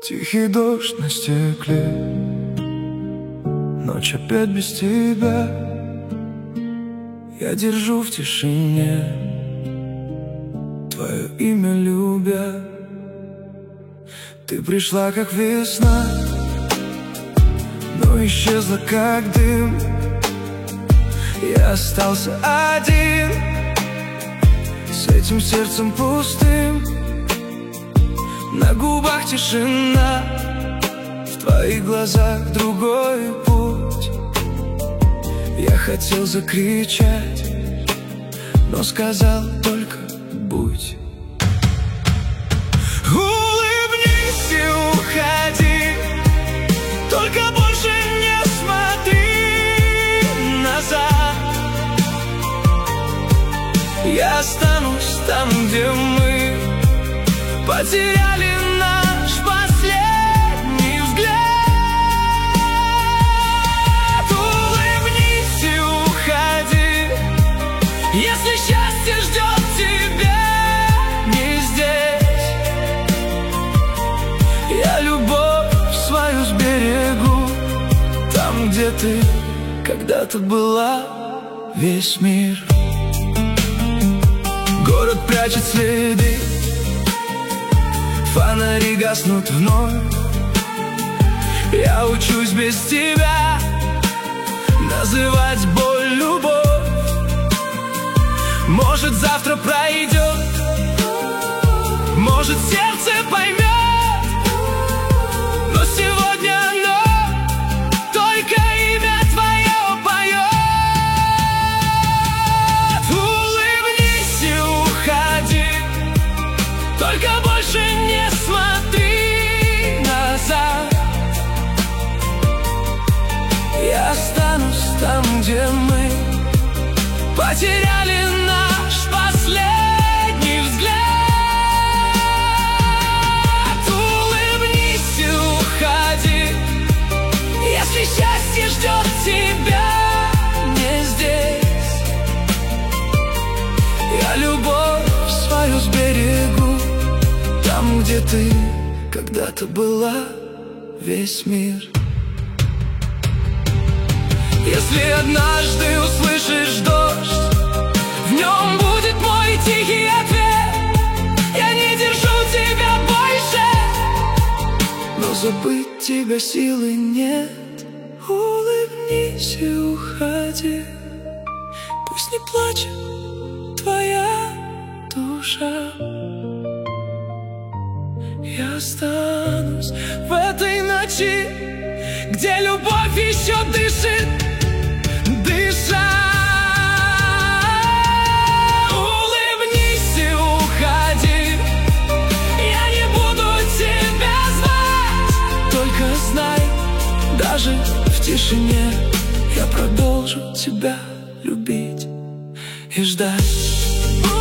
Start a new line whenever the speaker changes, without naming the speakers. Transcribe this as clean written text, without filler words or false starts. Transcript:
Тихий дождь на стекле, ночь опять без тебя. Я держу в тишине твое имя любя. Ты пришла как весна, но исчезла как дым. Я остался один с этим сердцем пустым. На губах тишина, в твоих глазах другой путь. Я хотел закричать, но сказал только будь. Улыбнись и уходи, только больше не смотри назад. Я останусь там, где мы потеряли наш последний взгляд. Улыбнись и уходи, если счастье ждет тебя не здесь. Я любовь свою сберегу там, где ты когда-то была. Весь мир, город прячет следы, фонари гаснут вновь. Я учусь без тебя называть боль любовь. Может, завтра пройдет, может, сердце поймет, но сегодня оно только имя твое поет. Улыбнись и уходи, только больше не смотри назад. Я останусь там, где мы потеряли наш последний взгляд. Улыбнись и уходи, если счастье ждет тебя не здесь. Я любовь свою сберегу там, где ты когда-то была. Весь мир. Если однажды услышишь дождь, в нем будет мой тихий ответ. Я не держу тебя больше, но забыть тебя силы нет. Улыбнись и уходи, пусть не плачет твоя душа. Я останусь в этой ночи, где любовь еще дышит, дыша. Улыбнись и уходи, я не буду тебя звать. Только знай, даже в тишине я продолжу тебя любить и ждать.